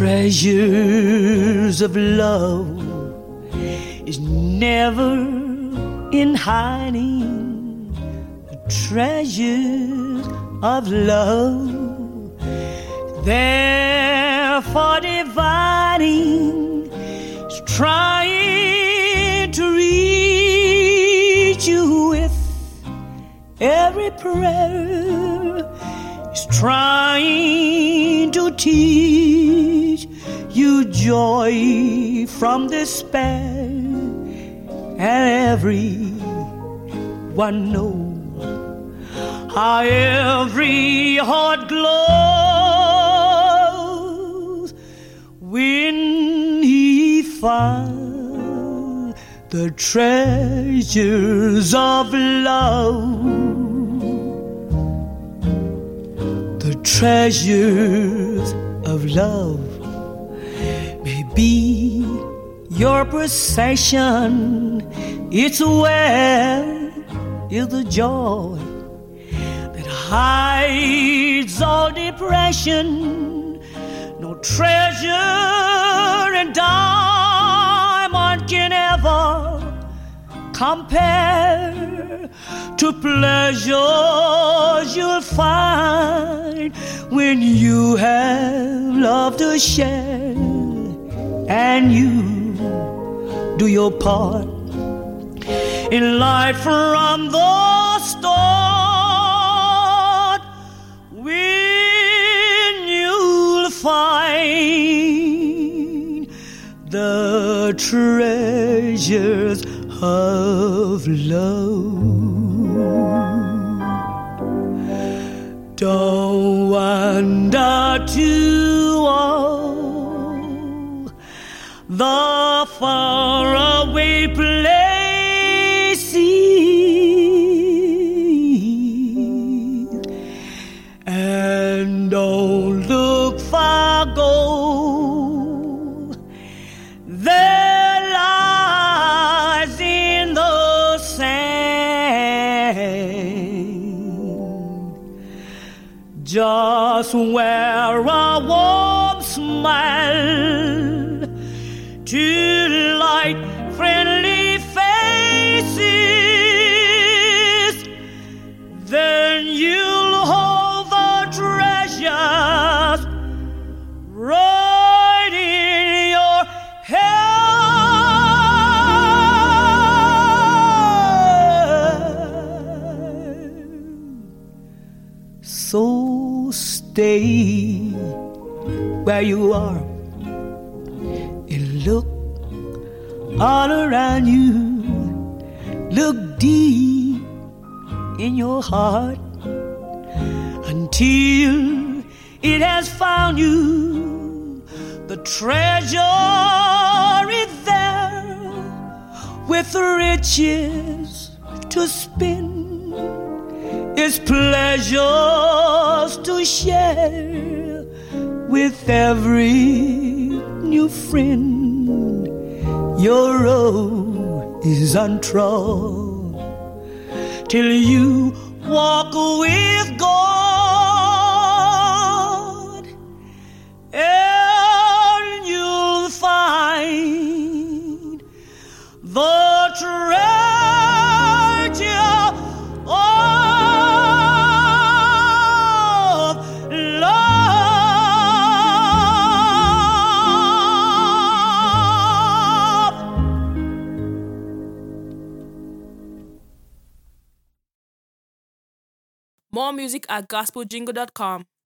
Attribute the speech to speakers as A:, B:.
A: treasures of love is never in hiding. The treasures of love, therefore dividing, is trying to reach you with every prayer, is trying to teach you joy from despair. And everyone knows how every heart glows when he finds the treasures of love. The treasures of love may be your possession. It's where is the joy that hides all depression. No treasure and diamond can ever compare to pleasures you'll find when you have love to share and you do your part in life from the start. When you'll find the treasures of love. Don't wander to all the faraway places, and don't look far, gold there lies in the sand, just where a warm smile to light friendly faces, then you'll hold the treasures right in your hand. So stay where you are and look all around you. Look deep in your heart until it has found you. The treasure is there with riches to spend. It's pleasures to share with every new friend. Your road is untrod till you walk with God, and you'll find the treasure of
B: More music at gospeljingle.com.